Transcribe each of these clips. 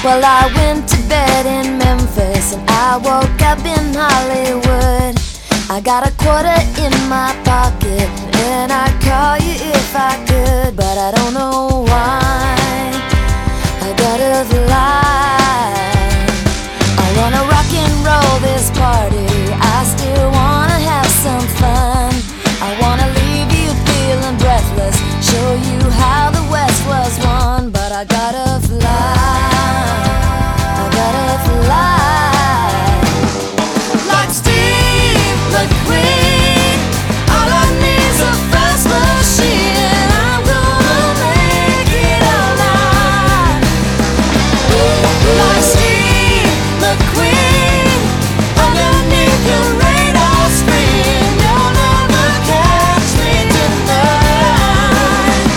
Well, I went to bed in Memphis and I woke up in Hollywood. I got a quarter in my pocket and I'd call you if I could, but I don't know why I gotta fly. I wanna rock and roll this party, I still wanna have some fun. I wanna leave you feeling breathless, show you how the West was won, but I gotta fly. I gotta fly. Like Steve McQueen, all I need's a fast machine. I'm gonna make it alive. Like Steve McQueen, underneath your radar screen, you'll never catch me tonight.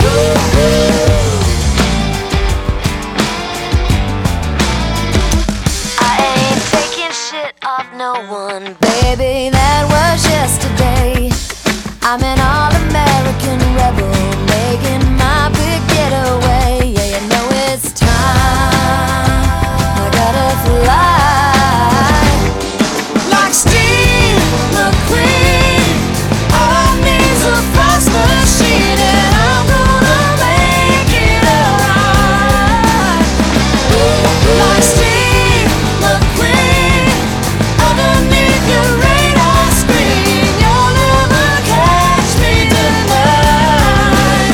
I ain't taking shit off no one, baby, that was yesterday. I'm an all-American rebel, making my big getaway. Yeah, you know it's time, I gotta fly. Like Steve McQueen, all I need's a fast machine, and I'm gonna make it alright. Like Steve McQueen, underneath your radar screen, you'll never catch me tonight.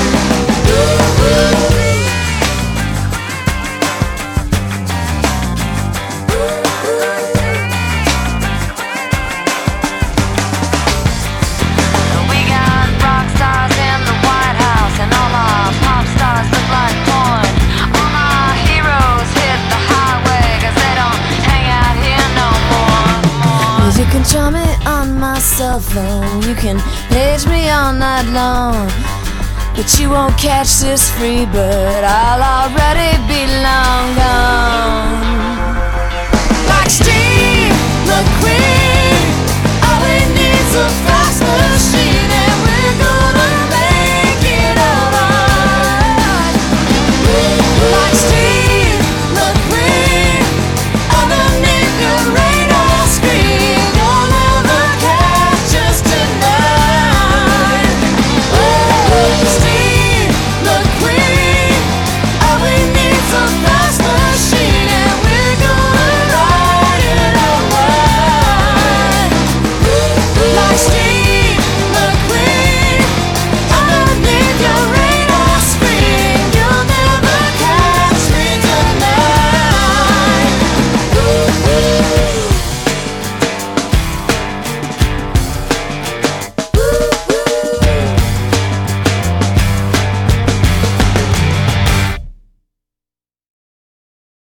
We got rock stars in the White House, and all our pop stars look like porn. All our heroes hit the highway, 'cause they don't hang out here no more. You can charm me on my cell phone, you can page me all night long, but you won't catch this free bird, I'll already be long gone. Like Steve